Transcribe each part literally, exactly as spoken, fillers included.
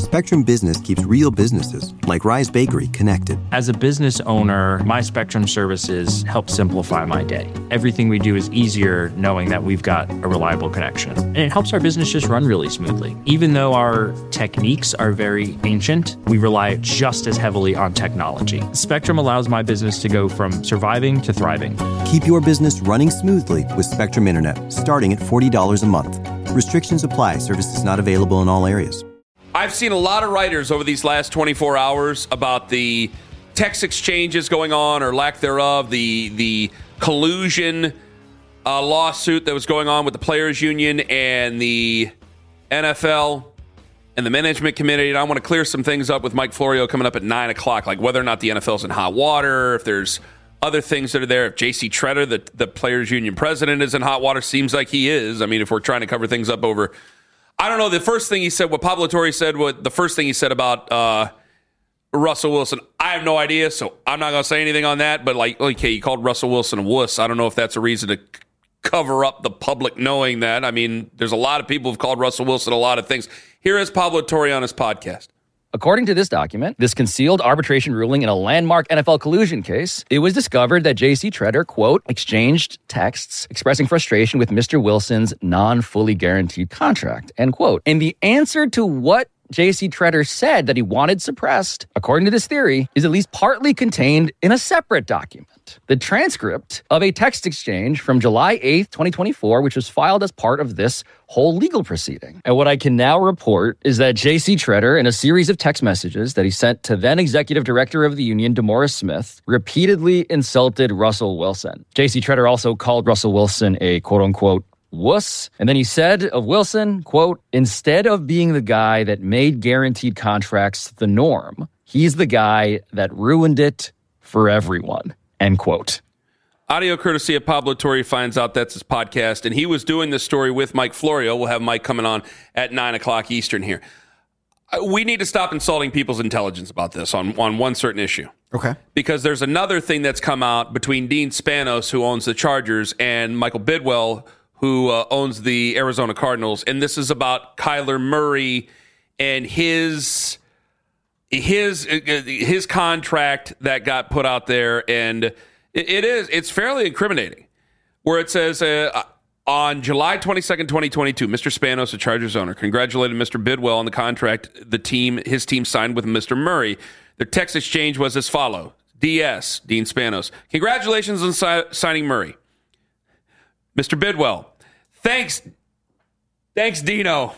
Spectrum Business keeps real businesses, like Rise Bakery, connected. As a business owner, my Spectrum services help simplify my day. Everything we do is easier knowing that we've got a reliable connection. And it helps our business just run really smoothly. Even though our techniques are very ancient, we rely just as heavily on technology. Spectrum allows my business to go from surviving to thriving. Keep your business running smoothly with Spectrum Internet, starting at forty dollars a month. Restrictions apply. Services not available in all areas. I've seen a lot of writers over these last twenty-four hours about the text exchanges going on or lack thereof, the the collusion uh, lawsuit that was going on with the Players Union and the N F L and the management committee. And I want to clear some things up with Mike Florio coming up at nine o'clock, like whether or not the N F L's in hot water, if there's other things that are there. If J C Tretter, the, the Players Union president, is in hot water, seems like he is. I mean, if we're trying to cover things up over... I don't know. The first thing he said, what Pablo Torre said, what the first thing he said about uh, Russell Wilson, I have no idea, so I'm not going to say anything on that. But, like, okay, he called Russell Wilson a wuss. I don't know if that's a reason to c- cover up the public knowing that. I mean, there's a lot of people who've called Russell Wilson a lot of things. Here is Pablo Torre on his podcast. According to this document, this concealed arbitration ruling in a landmark N F L collusion case, it was discovered that J C Tretter, quote, exchanged texts expressing frustration with Mister Wilson's non-fully guaranteed contract, end quote. And the answer to what J C Tretter said that he wanted suppressed, according to this theory, is at least partly contained in a separate document. The transcript of a text exchange from July eighth, twenty twenty-four, which was filed as part of this whole legal proceeding. And what I can now report is that J C Tretter, in a series of text messages that he sent to then Executive Director of the Union, DeMaurice Smith, repeatedly insulted Russell Wilson. J C Tretter also called Russell Wilson a quote-unquote wuss. And then he said of Wilson, quote, instead of being the guy that made guaranteed contracts the norm, he's the guy that ruined it for everyone, end quote. Audio courtesy of Pablo Torre. Finds out that's his podcast, and he was doing this story with Mike Florio. We'll have Mike coming on at nine o'clock Eastern here. We need to stop insulting people's intelligence about this on, on one certain issue. Okay. Because there's another thing that's come out between Dean Spanos, who owns the Chargers, and Michael Bidwell, who uh, owns the Arizona Cardinals, and this is about Kyler Murray and his his his contract that got put out there, and it, it is it's fairly incriminating. Where it says uh, on July twenty-second, twenty twenty-two, Mister Spanos, the Chargers owner, congratulated Mister Bidwell on the contract the team his team signed with Mister Murray. Their text exchange was as follows: D S Dean Spanos, congratulations on si- signing Murray. Mister Bidwell, thanks, thanks, Dino.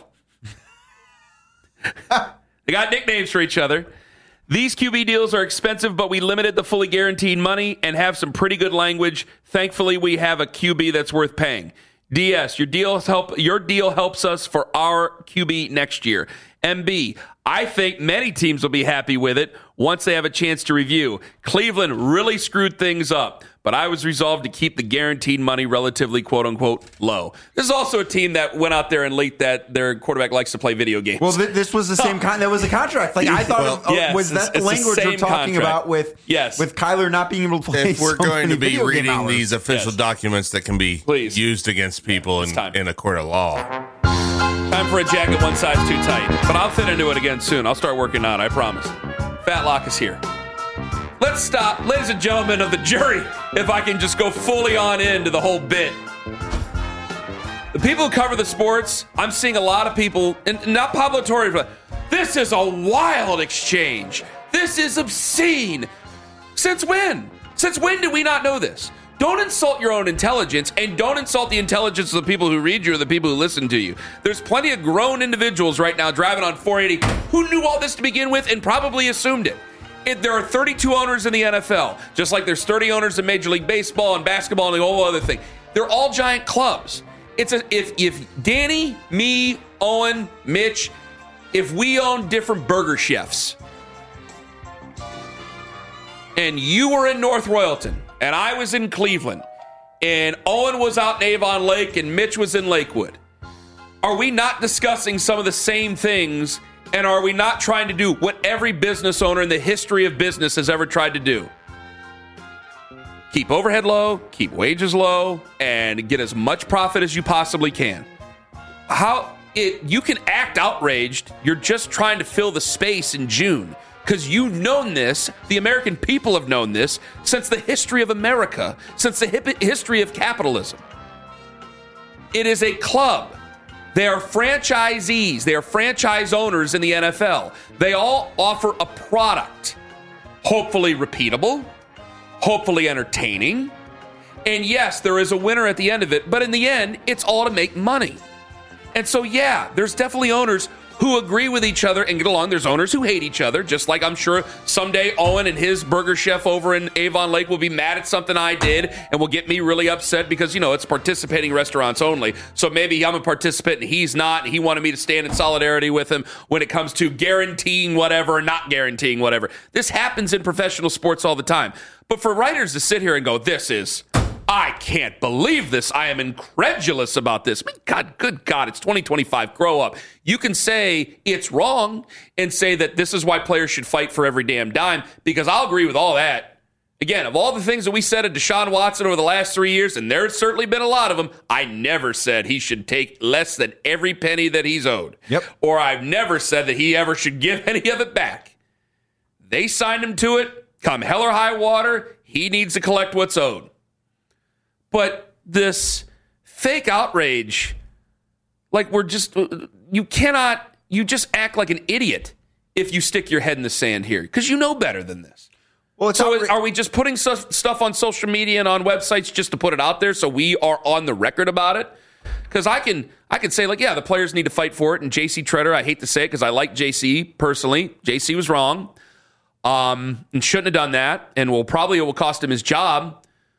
They got nicknames for each other. These Q B deals are expensive, but we limited the fully guaranteed money and have some pretty good language. Thankfully, we have a Q B that's worth paying. D S, your deal help. Your deal helps us for our Q B next year. M B, I think many teams will be happy with it once they have a chance to review. Cleveland really screwed things up, but I was resolved to keep the guaranteed money relatively, quote-unquote, low. This is also a team that went out there and leaked that their quarterback likes to play video games. Well, th- this was the same kind. That was a contract. Like I thought, well, of, oh, yes, was that the language the you're talking contract. about with yes. with Kyler not being able to play? If we're so going many to be video game reading hours. these official Yes. documents that can be Please. used against people in, in a court of law. Time for a jacket one size too tight. But I'll fit into it again soon. I'll start working on it, I promise. Fat Lock is here. Let's stop, ladies and gentlemen of the jury, if I can just go fully on into the whole bit. The people who cover the sports, I'm seeing a lot of people, and not Pablo Torre, but this is a wild exchange. This is obscene. Since when? Since when did we not know this? Don't insult your own intelligence, and don't insult the intelligence of the people who read you or the people who listen to you. There's plenty of grown individuals right now driving on four eighty who knew all this to begin with and probably assumed it. It there are thirty-two owners in the N F L, just like there's thirty owners in Major League Baseball and basketball and the whole other thing. They're all giant clubs. It's a, if if Danny, me, Owen, Mitch, if we own different burger chefs, and you were in North Royalton, and I was in Cleveland, and Owen was out in Avon Lake, and Mitch was in Lakewood, are we not discussing some of the same things, and are we not trying to do what every business owner in the history of business has ever tried to do? Keep overhead low, keep wages low, and get as much profit as you possibly can. How it you can act outraged. You're just trying to fill the space in June because you've known this. The American people have known this since the history of America, since the hip- history of capitalism. It is a club. They are franchisees. They are franchise owners in the N F L. They all offer a product, hopefully repeatable, hopefully entertaining. And yes, there is a winner at the end of it, but in the end, it's all to make money. And so, yeah, there's definitely owners who agree with each other and get along. There's owners who hate each other, just like I'm sure someday Owen and his burger chef over in Avon Lake will be mad at something I did and will get me really upset because, you know, it's participating restaurants only. So maybe I'm a participant and he's not, and he wanted me to stand in solidarity with him when it comes to guaranteeing whatever or not guaranteeing whatever. This happens in professional sports all the time. But for writers to sit here and go, this is... I can't believe this. I am incredulous about this. I mean, God, good God, it's twenty twenty-five. Grow up. You can say it's wrong and say that this is why players should fight for every damn dime, because I'll agree with all that. Again, of all the things that we said of Deshaun Watson over the last three years, and there's certainly been a lot of them, I never said he should take less than every penny that he's owed. Yep. Or I've never said that he ever should give any of it back. They signed him to it. Come hell or high water, he needs to collect what's owed. But this fake outrage, like we're just, you cannot, you just act like an idiot if you stick your head in the sand here, because you know better than this. Well, it's so outra- are we just putting stuff on social media and on websites just to put it out there so we are on the record about it? Because I can, I can say, like, yeah, the players need to fight for it. And J C Treader, I hate to say it because I like J C personally. J C was wrong um, and shouldn't have done that, and will probably it will cost him his job.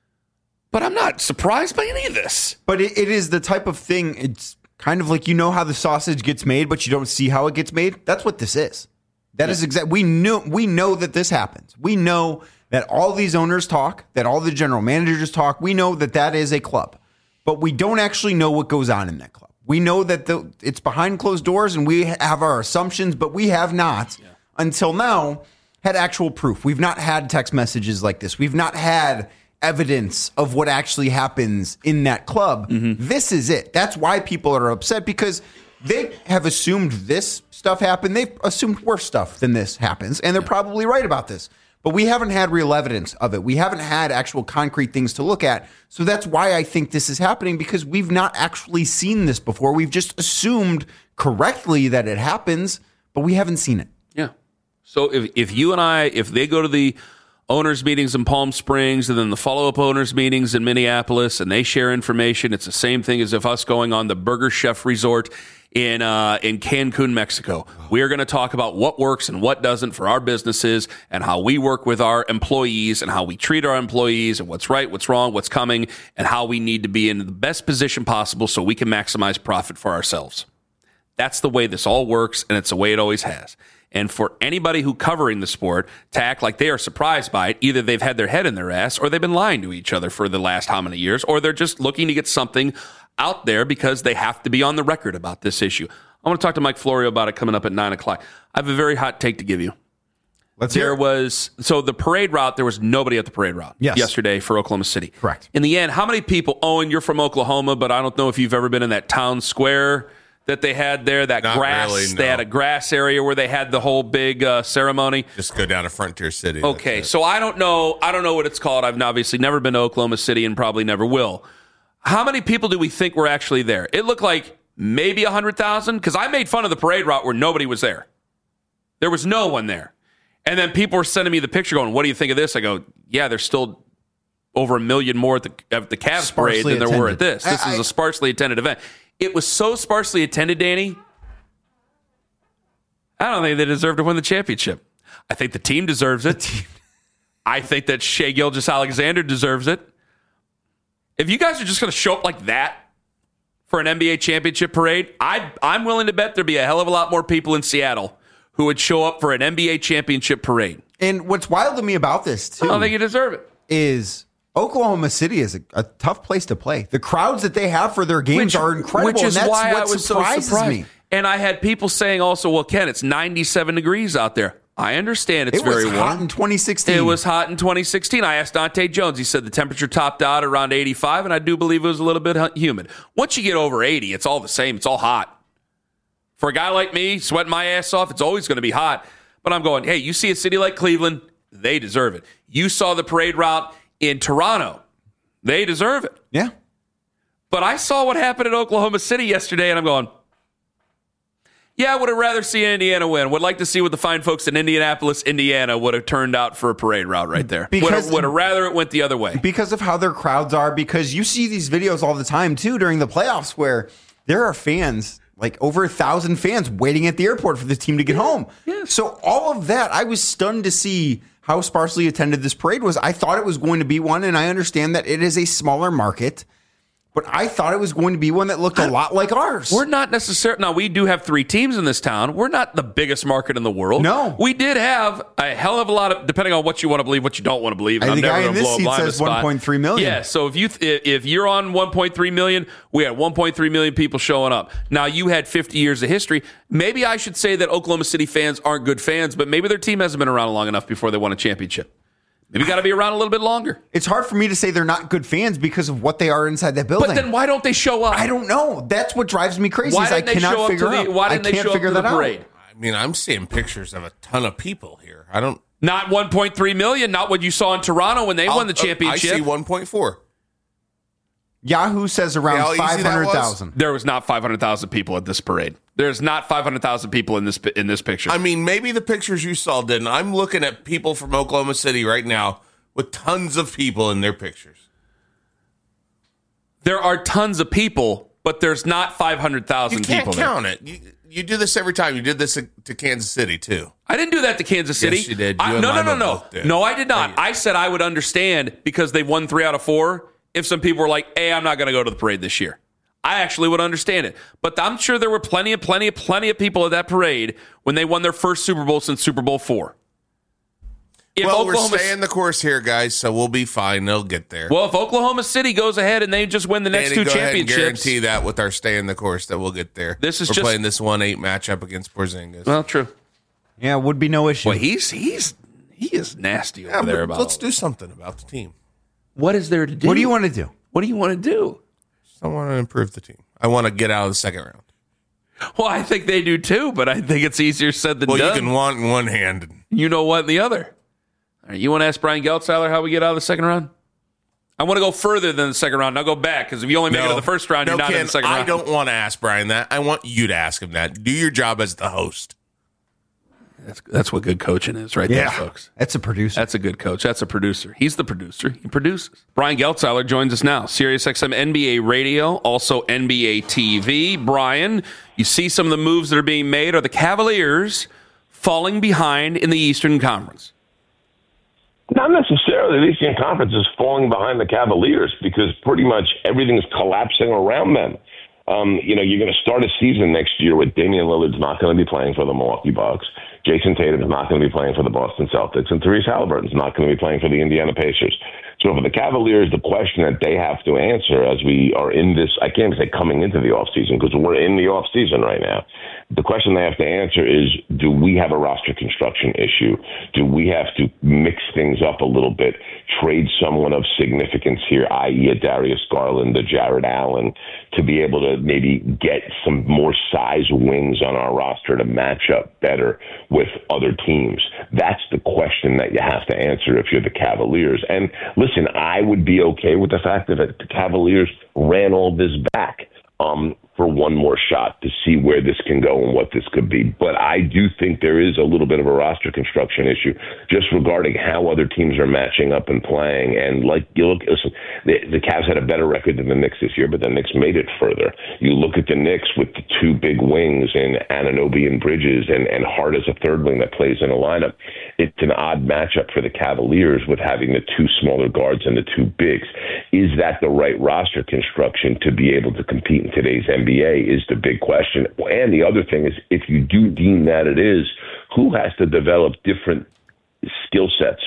But I'm not surprised by any of this. But it, it is the type of thing, it's kind of like, you know how the sausage gets made, but you don't see how it gets made. That's what this is. That yeah. is exactly, we knew, we know that this happens. We know that all these owners talk, that all the general managers talk. We know that that is a club, but we don't actually know what goes on in that club. We know that the, it's behind closed doors and we have our assumptions, but we have not yeah. until now had actual proof. We've not had text messages like this. We've not had evidence of what actually happens in that club. Mm-hmm. This is it. That's why people are upset, because they have assumed this stuff happened. They've assumed worse stuff than this happens, and they're yeah. probably right about this. But we haven't had real evidence of it. We haven't had actual concrete things to look at. So that's why I think this is happening, because we've not actually seen this before. We've just assumed correctly that it happens, but we haven't seen it. Yeah. So if if you and I, if they go to the owners meetings in Palm Springs and then the follow-up owners meetings in Minneapolis and they share information, it's the same thing as if us going on the Burger Chef Resort in uh, in Cancun, Mexico. We are going to talk about what works and what doesn't for our businesses and how we work with our employees and how we treat our employees and what's right, what's wrong, what's coming, and how we need to be in the best position possible so we can maximize profit for ourselves. That's the way this all works, and it's the way it always has. And for anybody who covering the sport to act like they are surprised by it, either they've had their head in their ass or they've been lying to each other for the last how many years, or they're just looking to get something out there because they have to be on the record about this issue. I want to talk to Mike Florio about it coming up at nine o'clock. I have a very hot take to give you. Let's there hear it. was, so the parade route, there was nobody at the parade route yes. yesterday for Oklahoma City. Correct. In the end, how many people, Owen, you're from Oklahoma, but I don't know if you've ever been in that town square that they had there, that Not grass, really, no. They had a grass area where they had the whole big uh, ceremony. Just go down to Frontier City. Okay, so I don't know, I don't know what it's called. I've obviously never been to Oklahoma City and probably never will. How many people do we think were actually there? It looked like maybe one hundred thousand, because I made fun of the parade route where nobody was there. There was no one there. And then people were sending me the picture going, what do you think of this? I go, yeah, there's still over a million more at the, at the Cavs Sparsely parade than there attended. were at this. This I, is I, a sparsely attended event. It was so sparsely attended, Danny, I don't think they deserve to win the championship. I think the team deserves it. I think that Shai Gilgeous-Alexander deserves it. If you guys are just going to show up like that for an N B A championship parade, I, I'm willing to bet there'd be a hell of a lot more people in Seattle who would show up for an N B A championship parade. And what's wild to me about this, too, I don't think you deserve it, is Oklahoma City is a, a tough place to play. The crowds that they have for their games which, are incredible, which is and that's why what I was surprises so surprised. me. And I had people saying also, well, Ken, it's ninety-seven degrees out there. I understand it's it was very warm. hot in twenty sixteen. It was hot in twenty sixteen. I asked Dante Jones. He said the temperature topped out around eighty-five, and I do believe it was a little bit humid. Once you get over eighty, it's all the same. It's all hot. For a guy like me, sweating my ass off, it's always going to be hot. But I'm going, hey, you see a city like Cleveland, they deserve it. You saw the parade route in Toronto. They deserve it. Yeah. But I saw what happened in Oklahoma City yesterday, and I'm going, yeah, I would have rather seen Indiana win. Would like to see what the fine folks in Indianapolis, Indiana would have turned out for a parade route right there. Because would have rather it went the other way. Because of how their crowds are, because you see these videos all the time, too, during the playoffs where there are fans, like over a thousand fans waiting at the airport for the team to get home. Yes. So all of that, I was stunned to see how sparsely attended this parade was. I thought it was going to be one, and I understand that it is a smaller market. But I thought it was going to be one that looked a lot like ours. We're not necessarily... Now, we do have three teams in this town. We're not the biggest market in the world. No. We did have a hell of a lot of... Depending on what you want to believe, what you don't want to believe. I I'm think never I in going to this blow seat a blind says spot. one point three million. Yeah, so if, you th- if you're on one point three million, we had one point three million people showing up. Now, you had fifty years of history. Maybe I should say that Oklahoma City fans aren't good fans, but maybe their team hasn't been around long enough before they won a championship. Maybe got to be around a little bit longer. It's hard for me to say they're not good fans because of what they are inside that building. But then why don't they show up? I don't know. That's what drives me crazy. Why is I didn't they cannot show up figure to the, out. Why didn't I they can't show up figure to the that parade? out. I mean, I'm seeing pictures of a ton of people here. I don't. Not one point three million, not what you saw in Toronto when they I'll, won the championship. I see one point four. Yahoo says around five hundred thousand. There was not five hundred thousand people at this parade. There's not five hundred thousand people in this in this picture. I mean, maybe the pictures you saw didn't. I'm looking at people from Oklahoma City right now with tons of people in their pictures. There are tons of people, but there's not five hundred thousand people. You can't there. count it. You, you do this every time. You did this to Kansas City, too. I didn't do that to Kansas City. Yes, you did. I, You and no, no, no, Lima no. both did. No, I did not. Right. I said I would understand because they won three out of four if some people were like, hey, I'm not going to go to the parade this year. I actually would understand it. But I'm sure there were plenty of, plenty of, plenty of people at that parade when they won their first Super Bowl since Super Bowl four. If well, Oklahoma, we're staying the course here, guys, so we'll be fine. They'll get there. Well, if Oklahoma City goes ahead and they just win the next Danny, two go ahead and championships. guarantee that with our stay in the course that we'll get there. This is we're just playing this one eight matchup against Porzingis. Well, true. Yeah, would be no issue. Well, he's he's he is nasty over Yeah, there but about. let's do something about the team. What is there to do? What do you want to do? What do you want to do? I want to improve the team. I want to get out of the second round. Well, I think they do too, but I think it's easier said than Well, done. you can want in one hand. You know what in the other. All right, you want to ask Brian Geltzeiler how we get out of the second round? I want to go further than the second round. Now go back, because if you only make it to the first round, no, you're not Ken, in the second I round. don't want to ask Brian that. I want you to ask him that. Do your job as the host. That's, that's what good coaching is right Yeah, there, folks. that's a producer. That's a good coach. That's a producer. He's the producer. He produces. Brian Geltzeiler joins us now. SiriusXM N B A Radio, also N B A T V. Brian, you see some of the moves that are being made. Are the Cavaliers falling behind in the Eastern Conference? Not necessarily. The Eastern Conference is falling behind the Cavaliers because pretty much everything's collapsing around them. Um, you know, you're going to start a season next year with Damian Lillard's not going to be playing for the Milwaukee Bucks. Jason Tatum's not going to be playing for the Boston Celtics, and Therese Halliburton's not going to be playing for the Indiana Pacers. So for the Cavaliers, the question that they have to answer as we are in this, I can't say coming into the offseason because we're in the offseason right now. The question they have to answer is, do we have a roster construction issue? Do we have to mix things up a little bit, trade someone of significance here, that is a Darius Garland, a Jared Allen, to be able to maybe get some more size wings on our roster to match up better with other teams? That's the question that you have to answer if you're the Cavaliers. And listen, I would be okay with the fact that the Cavaliers ran all this back um, for one more shot to see where this can go and what this could be. But I do think there is a little bit of a roster construction issue just regarding how other teams are matching up and playing. And like, you look, listen, the, the Cavs had a better record than the Knicks this year, but the Knicks made it further. You look at the Knicks with the two big wings in Anunoby and Bridges and, and Hart as a third wing that plays in a lineup. It's an odd matchup for the Cavaliers with having the two smaller guards and the two bigs. Is that the right roster construction to be able to compete in today's N B A is the big question. And the other thing is, if you do deem that it is, who has to develop different skill sets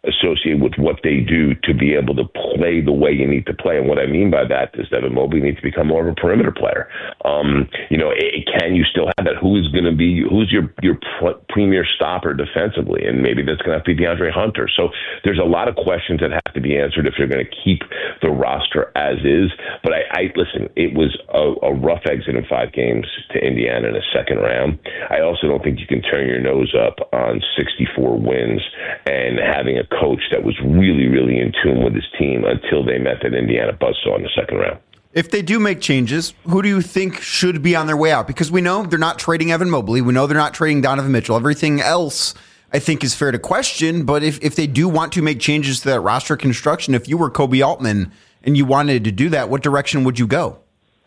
associated with what they do to be able to play the way you need to play. And what I mean by that is that Mobley needs to become more of a perimeter player. Um, you know, it, can you still have that? Who is going to be, who's your, your pr- premier stopper defensively? And maybe that's going to have to be DeAndre Hunter. So there's a lot of questions that have to be answered if you're going to keep the roster as is. But I, I listen, it was a, a rough exit in five games to Indiana in the second round. I also don't think you can turn your nose up on sixty-four wins and having a coach that was really, really in tune with his team until they met that Indiana buzzsaw in the second round. If they do make changes, who do you think should be on their way out? Because we know they're not trading Evan Mobley. We know they're not trading Donovan Mitchell. Everything else, I think, is fair to question. But if, if they do want to make changes to that roster construction, if you were Kobe Altman and you wanted to do that, what direction would you go?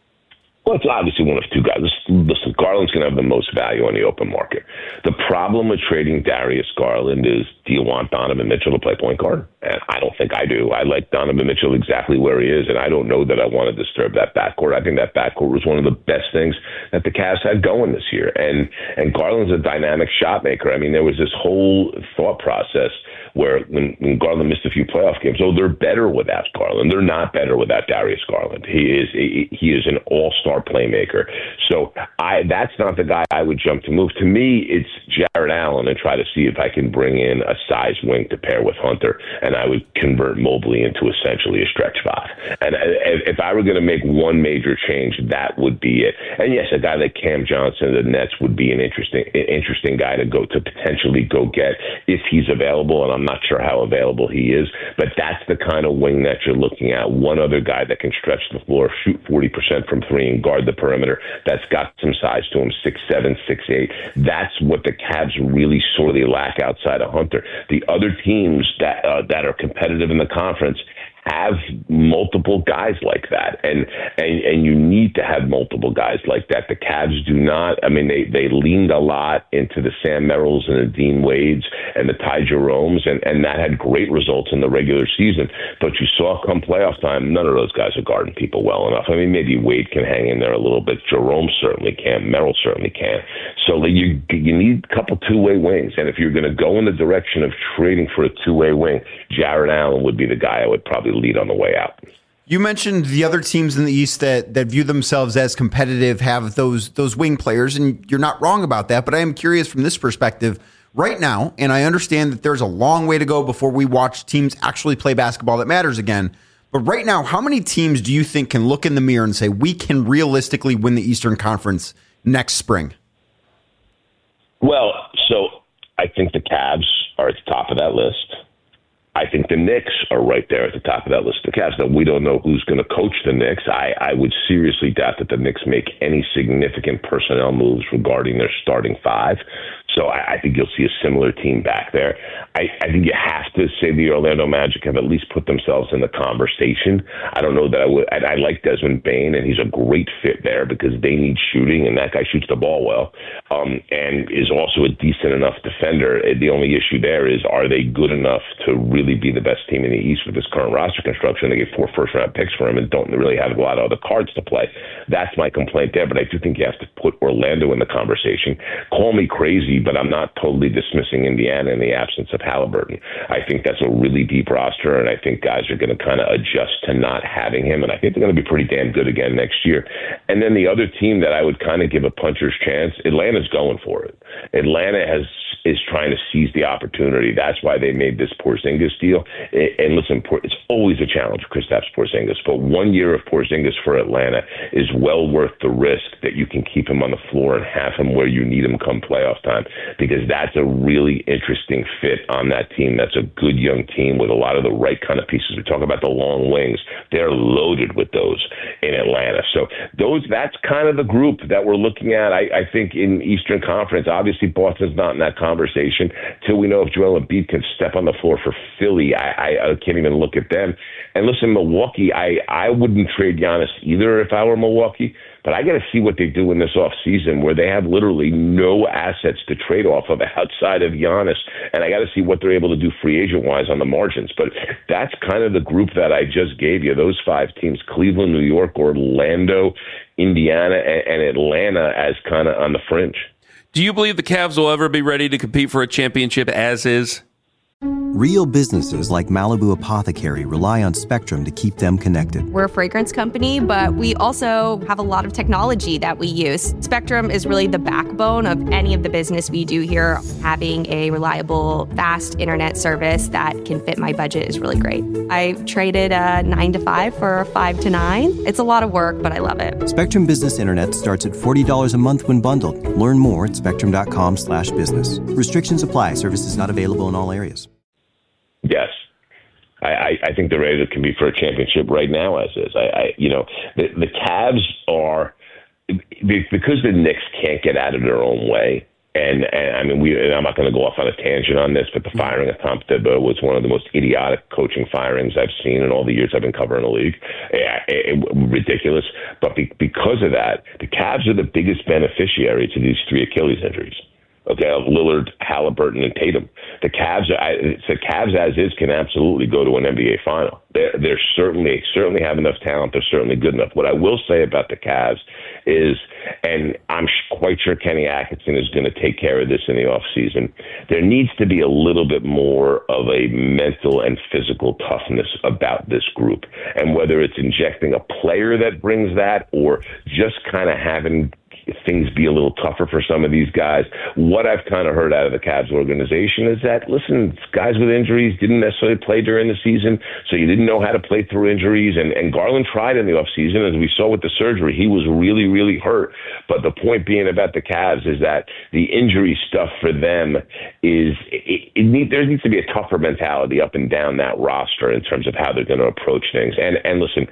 Well, it's obviously one of two guys. Listen, Garland's going to have the most value on the open market. The problem with trading Darius Garland is, do you want Donovan Mitchell to play point guard? And I don't think I do. I like Donovan Mitchell exactly where he is, and I don't know that I want to disturb that backcourt. I think that backcourt was one of the best things that the Cavs had going this year. And and Garland's a dynamic shot maker. I mean, there was this whole thought process where when, when Garland missed a few playoff games, oh, they're better without Garland. They're not better without Darius Garland. He is he, he is an all-star playmaker. So I that's not the guy I would jump to move. To me, it's Jarrett Allen and try to see if I can bring in a size wing to pair with Hunter, and I would convert Mobley into essentially a stretch five. And if I were going to make one major change, that would be it. And yes, a guy like Cam Johnson of the Nets would be an interesting interesting guy to go to potentially go get if he's available, and I'm not sure how available he is, but that's the kind of wing that you're looking at. One other guy that can stretch the floor, shoot forty percent from three and guard the perimeter, that's got some size to him, six seven, six eight. That's what the Cavs really sorely lack outside of Hunter. The other teams that uh, that are competitive in the conference have multiple guys like that, and, and and you need to have multiple guys like that. The Cavs do not. I mean, they, they leaned a lot into the Sam Merrills and the Dean Wades and the Ty Jeromes, and, and that had great results in the regular season. But you saw come playoff time, none of those guys are guarding people well enough. I mean, maybe Wade can hang in there a little bit. Jerome certainly can. Merrill certainly can. So you you need a couple two-way wings, and if you're going to go in the direction of trading for a two-way wing, Jarrett Allen would be the guy I would probably lead on the way out. You mentioned the other teams in the East that, that view themselves as competitive have those those wing players, and you're not wrong about that, but I am curious from this perspective right now, and I understand that there's a long way to go before we watch teams actually play basketball that matters again, but right now, how many teams do you think can look in the mirror and say, we can realistically win the Eastern Conference next spring? Well, so I think the Cavs are at the top of that list. I think the Knicks are right there at the top of that list of the Cavs. Now, we don't know who's going to coach the Knicks. I, I would seriously doubt that the Knicks make any significant personnel moves regarding their starting five. So I, I think you'll see a similar team back there. I, I think you have to say the Orlando Magic have at least put themselves in the conversation. I don't know that I would. I, I like Desmond Bane, and he's a great fit there because they need shooting, and that guy shoots the ball well, um, and is also a decent enough defender. The only issue there is, are they good enough to really be the best team in the East with this current roster construction? They get four first-round picks for him and don't really have a lot of other cards to play. That's my complaint there, but I do think you have to put Orlando in the conversation. Call me crazy, but I'm not totally dismissing Indiana in the absence of Halliburton. I think that's a really deep roster, and I think guys are going to kind of adjust to not having him, and I think they're going to be pretty damn good again next year. And then the other team that I would kind of give a puncher's chance, Atlanta's going for it. Atlanta has is trying to seize the opportunity. That's why they made this Porzingis deal. And listen, it's always a challenge for Kristaps Porzingis, but one year of Porzingis for Atlanta is well worth the risk that you can keep him on the floor and have him where you need him come playoff time, because that's a really interesting fit on that team. That's a good young team with a lot of the right kind of pieces. We talk about the long wings. They're loaded with those in Atlanta. So those that's kind of the group that we're looking at. I, I think in Eastern Conference, obviously Boston's not in that conversation till we know if Joel Embiid can step on the floor for Philly. I, I, I can't even look at them. And listen, Milwaukee, I, I wouldn't trade Giannis either if I were Milwaukee, but I got to see what they do in this offseason where they have literally no assets to trade off of outside of Giannis, and I got to see what they're able to do free agent-wise on the margins. But that's kind of the group that I just gave you, those five teams, Cleveland, New York, Orlando, Indiana, and, and Atlanta as kind of on the fringe. Do you believe the Cavs will ever be ready to compete for a championship as is? Real businesses like Malibu Apothecary rely on Spectrum to keep them connected. We're a fragrance company, but we also have a lot of technology that we use. Spectrum is really the backbone of any of the business we do here. Having a reliable, fast internet service that can fit my budget is really great. I traded a nine to five for a five to nine. It's a lot of work, but I love it. Spectrum Business Internet starts at forty dollars a month when bundled. Learn more at spectrum.com slash business. Restrictions apply. Services not available in all areas. Yes. I, I, I think they're ready to compete for a championship right now, as is. I, I you know, the, the Cavs are, because the Knicks can't get out of their own way, and, and I mean, we, and I'm not going to go off on a tangent on this, but the firing of Tom Thibodeau was one of the most idiotic coaching firings I've seen in all the years I've been covering the league. It, it, ridiculous. But be, because of that, the Cavs are the biggest beneficiary to these three Achilles injuries. Okay, Lillard, Halliburton, and Tatum. The Cavs, the Cavs as is, can absolutely go to an N B A final. They're, they're certainly certainly have enough talent. They're certainly good enough. What I will say about the Cavs is, and I'm quite sure Kenny Atkinson is going to take care of this in the offseason, there needs to be a little bit more of a mental and physical toughness about this group. And whether it's injecting a player that brings that or just kind of having things be a little tougher for some of these guys. What I've kind of heard out of the Cavs organization is that, listen, guys with injuries didn't necessarily play during the season, so you didn't know how to play through injuries. And, and Garland tried in the offseason, as we saw with the surgery. He was really, really hurt. But the point being about the Cavs is that the injury stuff for them is, it, it need, there needs to be a tougher mentality up and down that roster in terms of how they're going to approach things. And, and listen,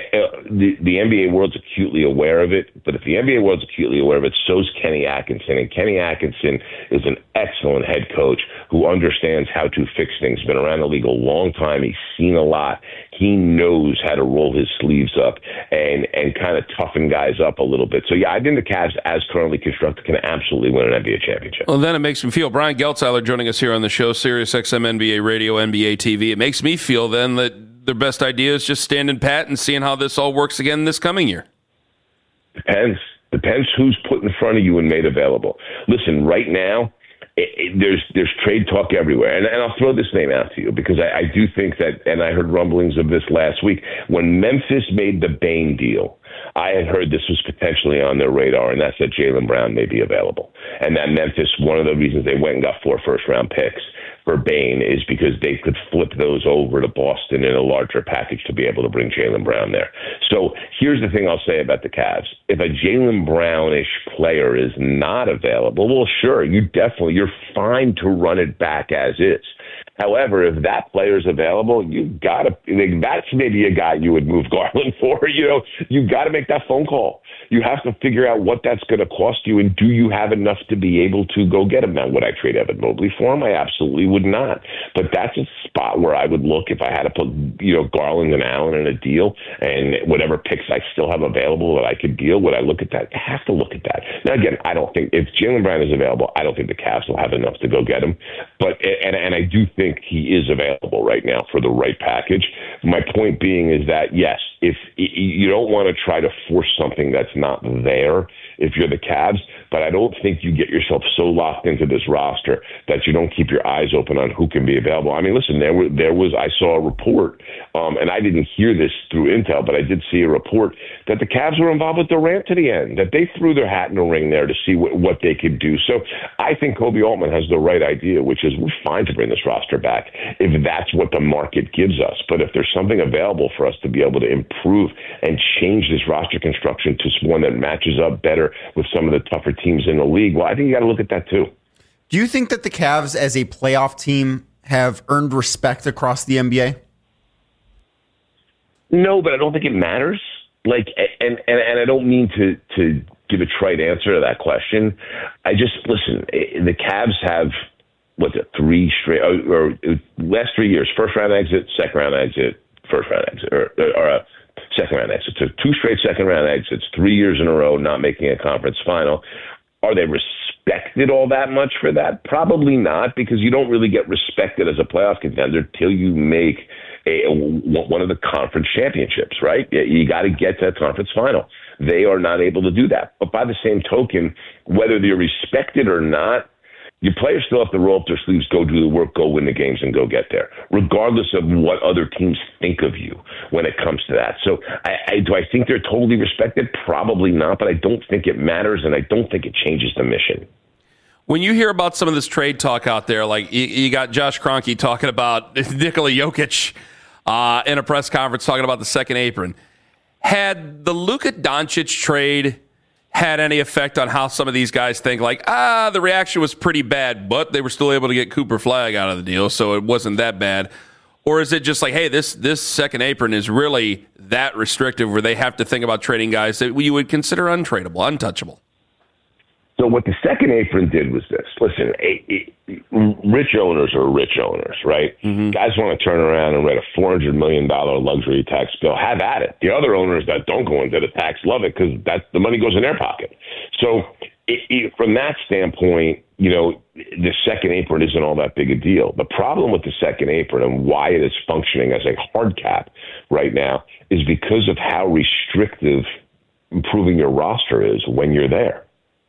the, the N B A world's acutely aware of it, but if the N B A world's acutely aware of it, so's Kenny Atkinson. And Kenny Atkinson is an excellent head coach who understands how to fix things. Been around the league a long time. He's seen a lot. He knows how to roll his sleeves up and, and kind of toughen guys up a little bit. So, yeah, I think the Cavs, as currently constructed, can absolutely win an N B A championship. Well, then it makes me feel, Brian Geltzeiler joining us here on the show, Sirius X M N B A Radio, N B A T V. It makes me feel then that their best idea is just standing pat and seeing how this all works again this coming year. Depends. Depends who's put in front of you and made available. Listen, right now, it, it, there's there's trade talk everywhere. And, and I'll throw this name out to you because I, I do think that, and I heard rumblings of this last week, when Memphis made the Bane deal, I had heard this was potentially on their radar, and that's that Jaylen Brown may be available. And that Memphis, one of the reasons they went and got four first-round picks for Bane is because they could flip those over to Boston in a larger package to be able to bring Jaylen Brown there. So here's the thing I'll say about the Cavs. If a Jaylen Brown-ish player is not available, well, sure, you definitely, you're fine to run it back as is. However, if that player's available, you got to, that's maybe a guy you would move Garland for. You know, you got to make that phone call. You have to figure out what that's going to cost you, and do you have enough to be able to go get him? Now, would I trade Evan Mobley for him? I absolutely would not. But that's a spot where I would look if I had to put, you know, Garland and Allen in a deal, and whatever picks I still have available that I could deal. Would I look at that? I have to look at that. Now, again, I don't think if Jaylen Brown is available, I don't think the Cavs will have enough to go get him. But and and I do think he is available right now for the right package. My point being is that, yes, if you don't want to try to force something that's not there if you're the Cavs, but I don't think you get yourself so locked into this roster that you don't keep your eyes open on who can be available. I mean, listen, there were, there was, I saw a report, um, and I didn't hear this through intel, but I did see a report that the Cavs were involved with Durant to the end, that they threw their hat in the ring there to see what, what they could do. So I think Kobe Altman has the right idea, which is we're fine to bring this roster back if that's what the market gives us. But if there's something available for us to be able to improve and change this roster construction to one that matches up better with some of the tougher teams in the league, well, I think you got to look at that too. Do you think that the Cavs as a playoff team have earned respect across the N B A? No, but I don't think it matters. Like, and and, and I don't mean to to give a trite answer to that question. I just, listen, the Cavs have, what's it, three straight, or, or last three years, first round exit, second round exit, first round exit, or, or a second round exit. So two straight second round exits, three years in a row, not making a conference final. Are they respected all that much for that? Probably not, because you don't really get respected as a playoff contender till you make a, one of the conference championships, right? You got to get to that conference final. They are not able to do that. But by the same token, whether they're respected or not, Your players still have to roll up their sleeves, go do the work, go win the games, and go get there, regardless of what other teams think of you when it comes to that. So I, I, do I think they're totally respected? Probably not, but I don't think it matters, and I don't think it changes the mission. When you hear about some of this trade talk out there, like you, you got Josh Kroenke talking about Nikola Jokic uh, in a press conference talking about the second apron, had the Luka Doncic trade had any effect on how some of these guys think? Like, ah, the reaction was pretty bad, but they were still able to get Cooper Flagg out of the deal, so it wasn't that bad. Or is it just like, hey, this this second apron is really that restrictive where they have to think about trading guys that you would consider untradeable, untouchable? So what the second apron did was this. Listen, a, a, rich owners are rich owners, right? Mm-hmm. Guys want to turn around and write a four hundred million dollars luxury tax bill. Have at it. The other owners that don't go into the tax love it because that the money goes in their pocket. So it, it, from that standpoint, you know, the second apron isn't all that big a deal. The problem with the second apron and why it is functioning as a hard cap right now is because of how restrictive improving your roster is when you're there.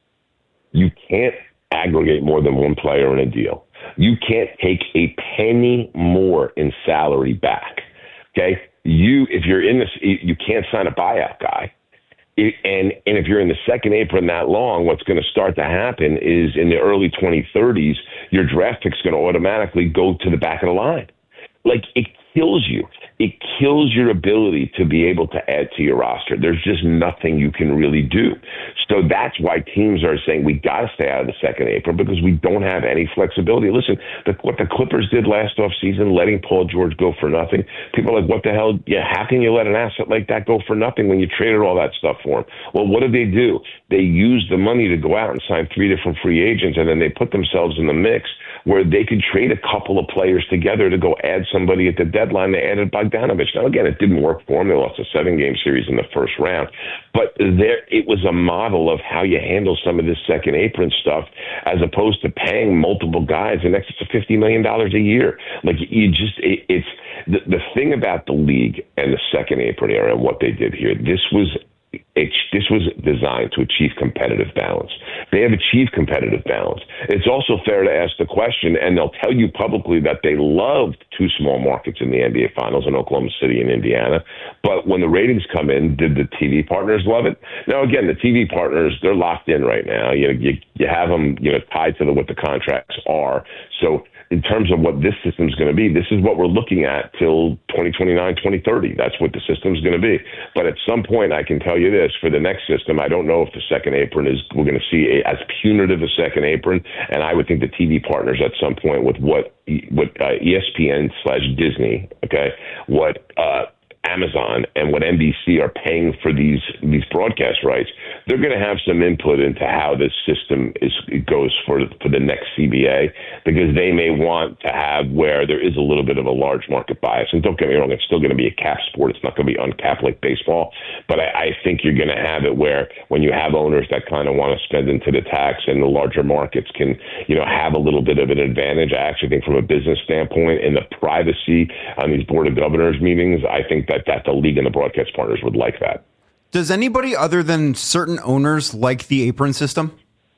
You can't aggregate more than one player in a deal. You can't take a penny more in salary back. Okay, you if you're in this, you can't sign a buyout guy. It, and and if you're in the second apron that long, what's going to start to happen is in the early twenty thirties, your draft pick's going to automatically go to the back of the line. Like it kills you. It kills your ability to be able to add to your roster. There's just nothing you can really do. So that's why teams are saying we got to stay out of the second apron because we don't have any flexibility. Listen, the, what the Clippers did last offseason, letting Paul George go for nothing, people are like, what the hell? Yeah, how can you let an asset like that go for nothing when you traded all that stuff for him? Well, what did they do? They used the money to go out and sign three different free agents, and then they put themselves in the mix where they could trade a couple of players together to go add somebody at the deadline. They added Bogdanovich. Now, again, it didn't work for them. They lost a seven-game series in the first round. But there, it was a model of how you handle some of this second apron stuff as opposed to paying multiple guys in excess of fifty million dollars a year. Like, you just, it, it's the, the thing about the league and the second apron era and what they did here, this was It, this was designed to achieve competitive balance. They have achieved competitive balance. It's also fair to ask the question, and they'll tell you publicly that they loved two small markets in the N B A Finals in Oklahoma City and Indiana. But when the ratings come in, did the T V partners love it? Now, again, the T V partners, they're locked in right now. You know, you, you have them, you know, tied to the, what the contracts are. So in terms of what this system is going to be, this is what we're looking at till twenty twenty-nine, twenty thirty. That's what the system is going to be. But at some point, I can tell you this, for the next system, I don't know if the second apron is, we're going to see a, as punitive a second apron. And I would think the T V partners at some point with what, what uh, E S P N slash Disney, okay, what uh, Amazon and what N B C are paying for these these broadcast rights, they're going to have some input into how this system is it goes for for the next C B A, because they may want to have where there is a little bit of a large market bias. And don't get me wrong, it's still going to be a cap sport. It's not going to be uncapped like baseball. But I, I think you're going to have it where when you have owners that kind of want to spend into the tax and the larger markets can, you know, have a little bit of an advantage. I actually think from a business standpoint in the privacy on these board of governors meetings, I think that, that the league and the broadcast partners would like that. Does anybody other than certain owners like the apron system?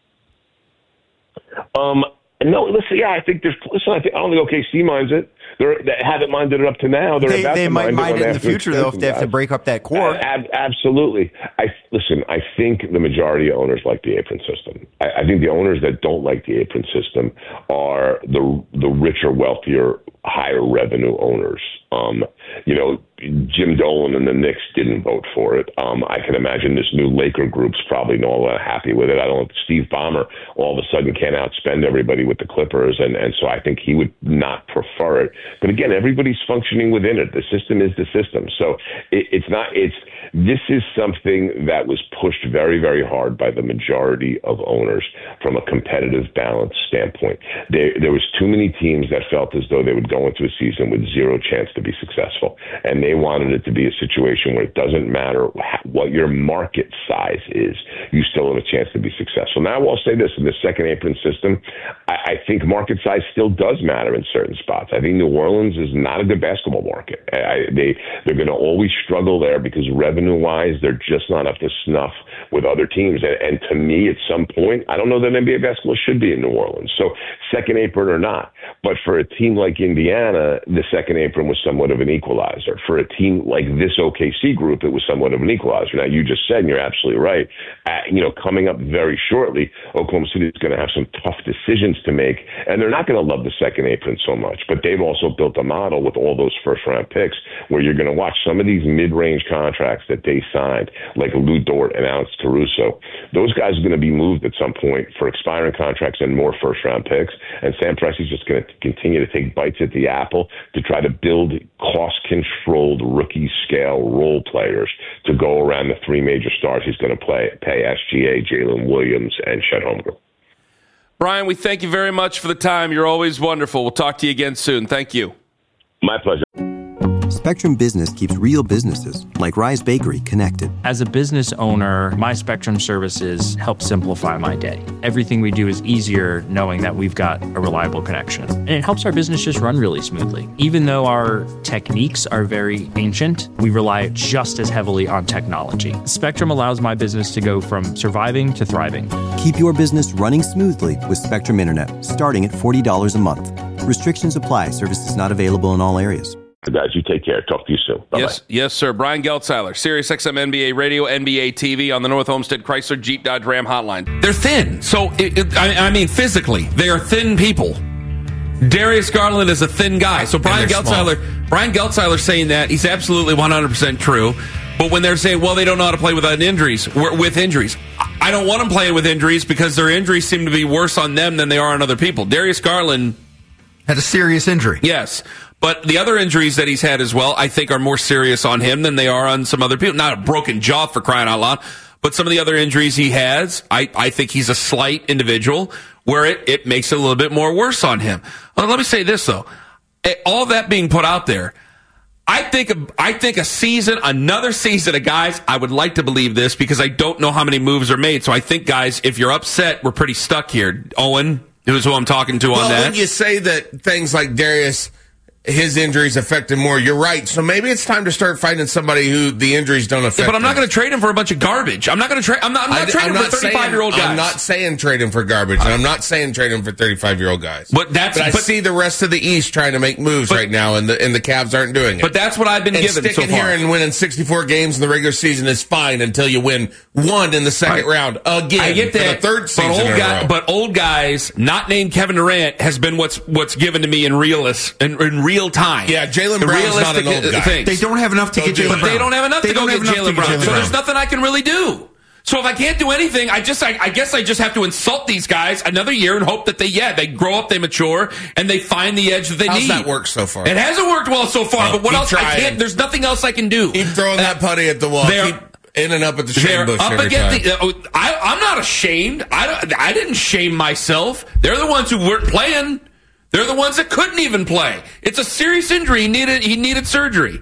Um, no, listen, yeah, I think there's, listen, I, think, I don't think O K C minds it. They're, they haven't minded it up to now. They're they about they to might mind, mind it in the future, though, if they have guys. to break up that core. Ab- absolutely. I Listen, I think the majority of owners like the apron system. I, I think the owners that don't like the apron system are the the richer, wealthier, higher revenue owners. Um, you know, Jim Dolan and the Knicks didn't vote for it. Um, I can imagine this new Laker group's probably not all that happy with it. I don't know if Steve Ballmer all of a sudden can't outspend everybody with the Clippers, and, and so I think he would not prefer it. But again, everybody's functioning within it. The system is the system. So it, it's not, it's, this is something that was pushed very, very hard by the majority of owners from a competitive balance standpoint. There, there was too many teams that felt as though they would go into a season with zero chance to be successful. And they they wanted it to be a situation where it doesn't matter what your market size is, you still have a chance to be successful. Now, I'll say this, in the second apron system, I, I think market size still does matter in certain spots. I think New Orleans is not a good basketball market. I, they, they're going to always struggle there because revenue-wise, they're just not up to snuff with other teams. And, and to me, at some point, I don't know that N B A basketball should be in New Orleans. So second apron or not. But for a team like Indiana, the second apron was somewhat of an equalizer. For a team like this O K C group, it was somewhat of an equalizer. Now, you just said, and you're absolutely right, uh, you know, coming up very shortly, Oklahoma City is going to have some tough decisions to make, and they're not going to love the second apron so much. But they've also built a model with all those first-round picks where you're going to watch some of these mid-range contracts that they signed, like Lou Dort and Alex Caruso. Those guys are going to be moved at some point for expiring contracts and more first-round picks, and Sam Presti's just going to continue to take bites at the apple to try to build cost-controlled rookie-scale role players to go around the three major stars he's going to play, pay S G A, Jalen Williams, and Chet Holmgren. Brian, we thank you very much for the time. You're always wonderful. We'll talk to you again soon. Thank you. My pleasure. Spectrum Business keeps real businesses, like Rise Bakery, connected. As a business owner, my Spectrum services help simplify my day. Everything we do is easier knowing that we've got a reliable connection. And it helps our business just run really smoothly. Even though our techniques are very ancient, we rely just as heavily on technology. Spectrum allows my business to go from surviving to thriving. Keep your business running smoothly with Spectrum Internet, starting at forty dollars a month. Restrictions apply. Services not available in all areas. Guys, you take care. Talk to you soon. Bye-bye. Yes, yes, sir. Brian Geltzeiler, Sirius X M N B A Radio, N B A T V on the North Olmsted Chrysler Jeep Dodge Ram hotline. They're thin. So, it, it, I, I mean, physically, they are thin people. Darius Garland is a thin guy. So Brian Geltzeiler, small. Brian Geltzeiler saying that, he's absolutely one hundred percent true. But when they're saying, well, they don't know how to play without injuries, with injuries, I don't want them playing with injuries because their injuries seem to be worse on them than they are on other people. Darius Garland had a serious injury. Yes. But the other injuries that he's had as well, I think, are more serious on him than they are on some other people. Not a broken jaw, for crying out loud, but some of the other injuries he has, I, I think he's a slight individual where it, it makes it a little bit more worse on him. Well, let me say this, though. All that being put out there, I think I think a season, another season of guys, I would like to believe this because I don't know how many moves are made. So I think, guys, if you're upset, we're pretty stuck here. Owen, who's who I'm talking to well, on that. When you say that things like Darius, his injuries affect him more, you're right. So maybe it's time to start finding somebody who the injuries don't affect. Yeah, but I'm not him. going to trade him for a bunch of garbage. I'm not going to trade. I'm not, I'm not I, trading I'm him not for thirty-five-year-old guys. I'm not saying trade him for garbage, and I'm not saying trade him for thirty-five-year-old guys. But that's. But I but, see the rest of the East trying to make moves but, right now, and the and the Cavs aren't doing it. But that's what I've been and given so sticking far. here and winning sixty-four games in the regular season is fine until you win one in the second right. round again. I get that. For the third season but old in a guy, row. But old guys, not named Kevin Durant, has been what's what's given to me in realist in, in real time. Yeah, Jalen Brown's not an old guy. Things. They don't have enough to don't get Jalen Brown. But they don't have enough they to go get Jalen Brown. Brown. So there's nothing I can really do. So if I can't do anything, I just I, I guess I just have to insult these guys another year and hope that they yeah they grow up, they mature, and they find the edge that they How's need. How's that work so far? It hasn't worked well so far. Well, but what else? trying. I can't. There's nothing else I can do. Keep throwing uh, that putty at the wall. Keep in and up at the shame bush up every against time. The, I, I'm not ashamed. I don't, I didn't shame myself. They're the ones who weren't playing. They're the ones that couldn't even play. It's a serious injury. He needed he needed surgery.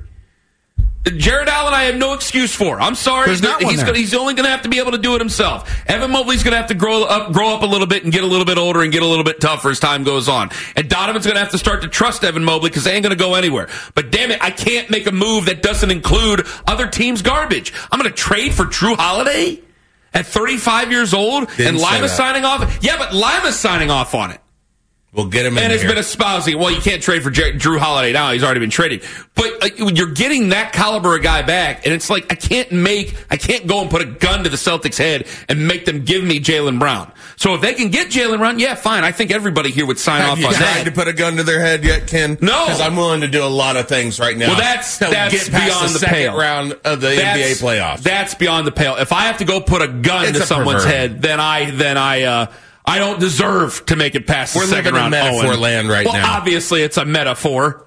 Jared Allen, I have no excuse for. I'm sorry. There's not one he's, there. gonna, he's only going to have to be able to do it himself. Evan Mobley's going to have to grow up, grow up a little bit and get a little bit older and get a little bit tougher as time goes on. And Donovan's going to have to start to trust Evan Mobley because they ain't going to go anywhere. But damn it, I can't make a move that doesn't include other teams' garbage. I'm going to trade for Drew Holiday at thirty-five years old Didn't and say Lima's that. signing off. Yeah, but Lima's signing off on it. We'll get him in And it's here. been espousing, well, you can't trade for J- Drew Holiday now. He's already been traded. But uh, you're getting that caliber of guy back, and it's like I can't make, I can't go and put a gun to the Celtics' head and make them give me Jaylen Brown. So if they can get Jaylen Brown, yeah, fine. I think everybody here would sign Have off you on tried that. to put a gun to their head yet, Ken? No. Because I'm willing to do a lot of things right now. Well, that's to that's get past beyond the, the, second pale. round of the that's, N B A playoffs. That's beyond the pale. If I have to go put a gun It's to a someone's pervert. head, then I then I uh, I don't deserve to make it past We're the second living in round. metaphor Owen. land right well, now. Obviously, it's a metaphor.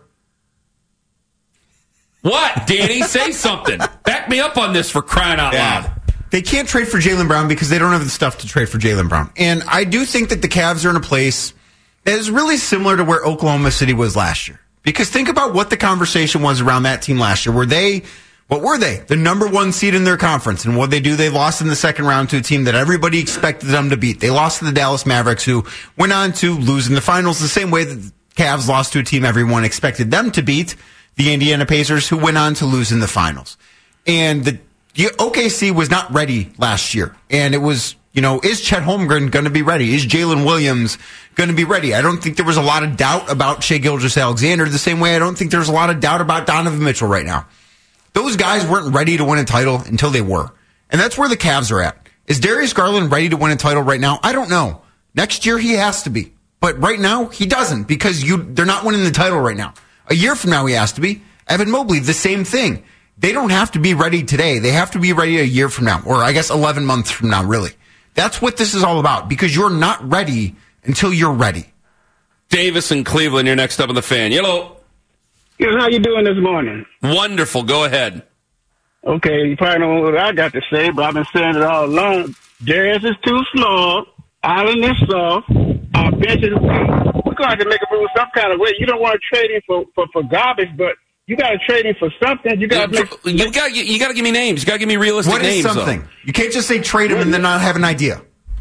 What, Danny? Say something. Back me up on this for crying out Yeah. loud. They can't trade for Jaylen Brown because they don't have the stuff to trade for Jaylen Brown. And I do think that the Cavs are in a place that is really similar to where Oklahoma City was last year. Because think about what the conversation was around that team last year. Were they, what were they? The number one seed in their conference. And what they do, they lost in the second round to a team that everybody expected them to beat. They lost to the Dallas Mavericks, who went on to lose in the finals the same way that the Cavs lost to a team everyone expected them to beat, the Indiana Pacers, who went on to lose in the finals. And the O K C was not ready last year. And it was, you know, is Chet Holmgren going to be ready? Is Jalen Williams going to be ready? I don't think there was a lot of doubt about Shai Gilgeous-Alexander the same way I don't think there's a lot of doubt about Donovan Mitchell right now. Those guys weren't ready to win a title until they were. And that's where the Cavs are at. Is Darius Garland ready to win a title right now? I don't know. Next year he has to be. But right now he doesn't because you they're not winning the title right now. A year from now he has to be. Evan Mobley, the same thing. They don't have to be ready today. They have to be ready a year from now, or I guess eleven months from now, really. That's what this is all about, because you're not ready until you're ready. Davis in Cleveland, you're next up on the Fan. Hello. Yes, how you doing this morning? Wonderful. Go ahead. Okay, you probably don't know what I got to say, but I've been saying it all along. Darius is too slow. Allen is soft. Our bench is weak. We're going to have to make a move some kind of way. You don't want to trade him for, for, for garbage, but you got to trade him for something. You got to make, you got you got to give me names. You got to give me realistic what names. What is something? Though. You can't just say trade him and then not have an idea.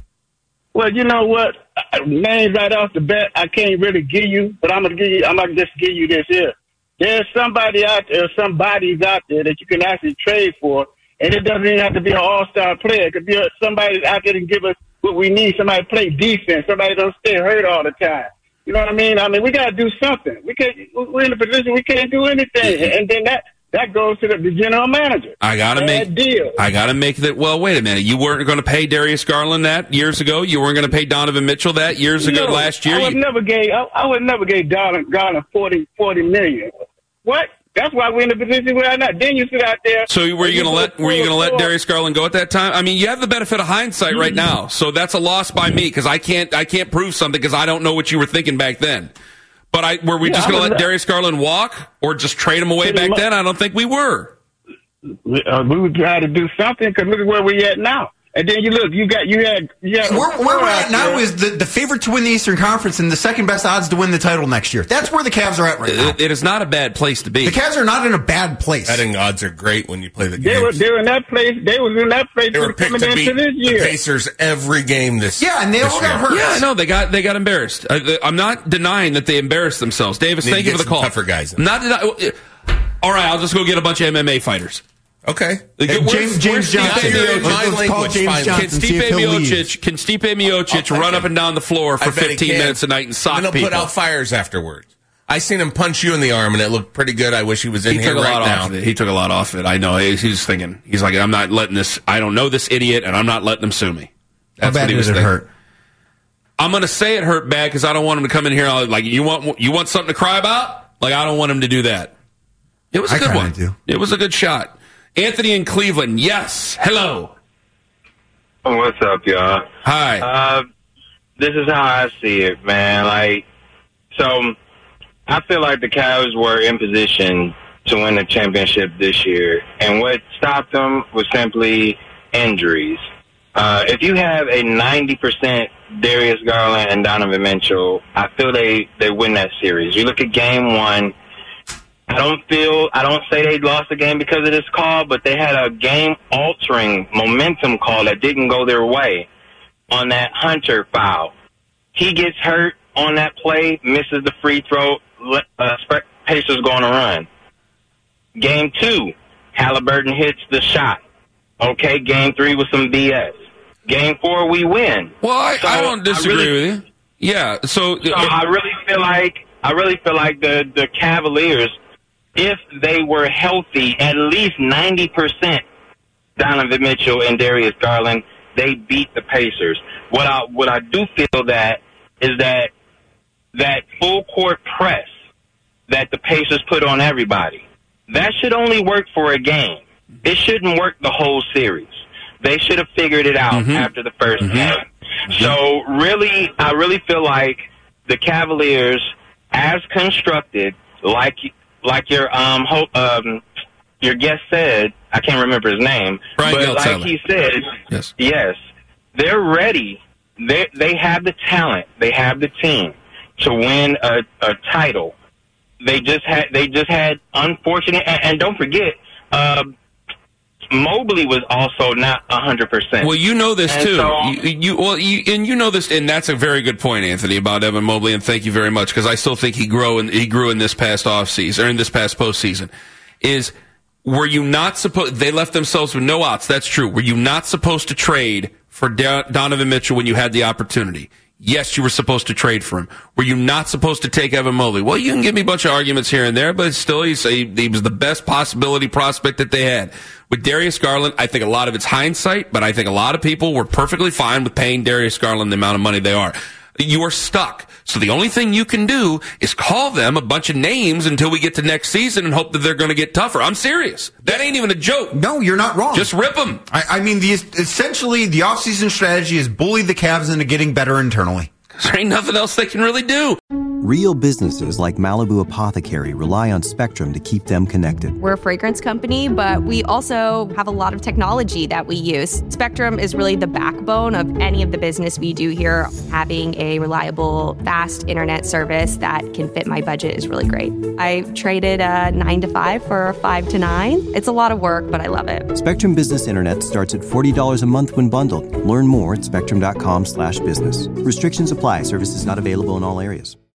Well, you know what? Names right off the bat, I can't really give you, but I'm gonna give you. I'm gonna just give you this here. There's somebody out there, some bodies out there that you can actually trade for, and it doesn't even have to be an all-star player. It could be a, somebody out there to give us what we need. Somebody to play defense. Somebody don't stay hurt all the time. You know what I mean? I mean, we got to do something. We can't. We're in a position we can't do anything, and then that that goes to the, the general manager. I gotta Bad make deal. I gotta make that. Well, wait a minute. You weren't going to pay Darius Garland that years ago. You weren't going to pay Donovan Mitchell that years ago. No, last year, I would you, never gave. I, I would never gave Garland, Garland forty, forty million. What? That's why we're in the position we're not. Then you sit out there. So were you going to let were you going to let Darius Garland go at that time? I mean, you have the benefit of hindsight right now, so that's a loss by me because I can't I can't prove something because I don't know what you were thinking back then. But I were we Yeah, just going to let not. Darius Garland walk or just trade him away back then? I don't think we were. We, uh, we would try to do something because look at where we're at now. And then you look, you got you had you had Where, where we're at now there. is the, the favorite to win the Eastern Conference and the second best odds to win the title next year. That's where the Cavs are at right now. It, it is not a bad place to be. The Cavs are not in a bad place. Betting odds are great when you play the They were games. they were in that place. They was in that place They were picked coming to beat into this the year. Pacers every game this Yeah, and they this all got year. hurt. Yeah, I know they got they got embarrassed. I, I'm not denying that they embarrassed themselves. Davis, Need thank to you for get the some call. tougher guys in. I'm not deny- All right, I'll just go get a bunch of M M A fighters. Okay. Like, Hey, where's- James- James where's Stipe Johnson. Miocic? My Let's call language, James finally. Johnson. Can see if Stipe he'll leave. Miocic, can Stipe Miocic I'll- I run can. up and down the floor for I bet he fifteen can. minutes a night and sock And he'll people? put out fires afterwards. I seen him punch you in the arm, and it looked pretty good. I wish he was in He here took a right lot now. off of it. He took a lot off it. I know. He- He's thinking. He's like, I'm not letting this. I don't know this idiot, and I'm not letting him sue me. How That's bad what he did was it thinking. hurt? I'm going to say it hurt bad because I don't want him to come in here and like you want you want something to cry about. Like I don't want him to do that. It was a I good kinda one. do. It was a good shot. Anthony in Cleveland. Yes. Hello. What's up, y'all? Hi. Uh, this is how I see it, man. Like, so I feel like the Cavs were in position to win the championship this year, and what stopped them was simply injuries. Uh, if you have a ninety percent Darius Garland and Donovan Mitchell, I feel they, they win that series. You look at game one, I don't feel, I don't say they lost the game because of this call, but they had a game-altering momentum call that didn't go their way on that Hunter foul. He gets hurt on that play, misses the free throw, uh, Pacers go on a run. Game two, Halliburton hits the shot. Okay, game three was some B S. Game four, we win. Well, I, So I don't disagree really- with you. Yeah. So, So I really feel like I really feel like the the Cavaliers, if they were healthy, at least ninety percent, Donovan Mitchell and Darius Garland, they beat the Pacers. What I what I do feel that is that that full court press that the Pacers put on everybody, that should only work for a game. It shouldn't work the whole series. They should have figured it out Mm-hmm. after the 1st game. So really, I really feel like the Cavaliers, as constructed, like like your um, ho- um your guest said, I can't remember his name, Brian but like Geltzeller. he said, Yes. yes, they're ready. They they have the talent, they have the team to win a, a title. they just had they just had unfortunate, and, and don't forget, uh, Mobley was also not a hundred percent. Well, you know this and too. So, you, you well, you, and you know this, and that's a very good point, Anthony, about Evan Mobley. And thank you very much, because I still think he grew and he grew in this past offseason or in this past postseason. Is were you not supposed? They left themselves with no outs. That's true. Were you not supposed to trade for Do- Donovan Mitchell when you had the opportunity? Yes, you were supposed to trade for him. Were you not supposed to take Evan Mobley? Well, you can give me a bunch of arguments here and there, but still, he's, he, he was the best possibility prospect that they had. With Darius Garland, I think a lot of it's hindsight, but I think a lot of people were perfectly fine with paying Darius Garland the amount of money they are. You are stuck. So the only thing you can do is call them a bunch of names until we get to next season and hope that they're going to get tougher. I'm serious. That ain't even a joke. No, you're not wrong. Just rip them. I, I mean, the, essentially, the offseason strategy is bully the Cavs into getting better internally. There ain't nothing else they can really do. Real businesses like Malibu Apothecary rely on Spectrum to keep them connected. We're a fragrance company, but we also have a lot of technology that we use. Spectrum is really the backbone of any of the business we do here. Having a reliable, fast internet service that can fit my budget is really great. I traded a nine to five for a five to nine. It's a lot of work, but I love it. Spectrum Business Internet starts at forty dollars a month when bundled. Learn more at spectrum dot com slash business. Restrictions apply. Services not available in all areas.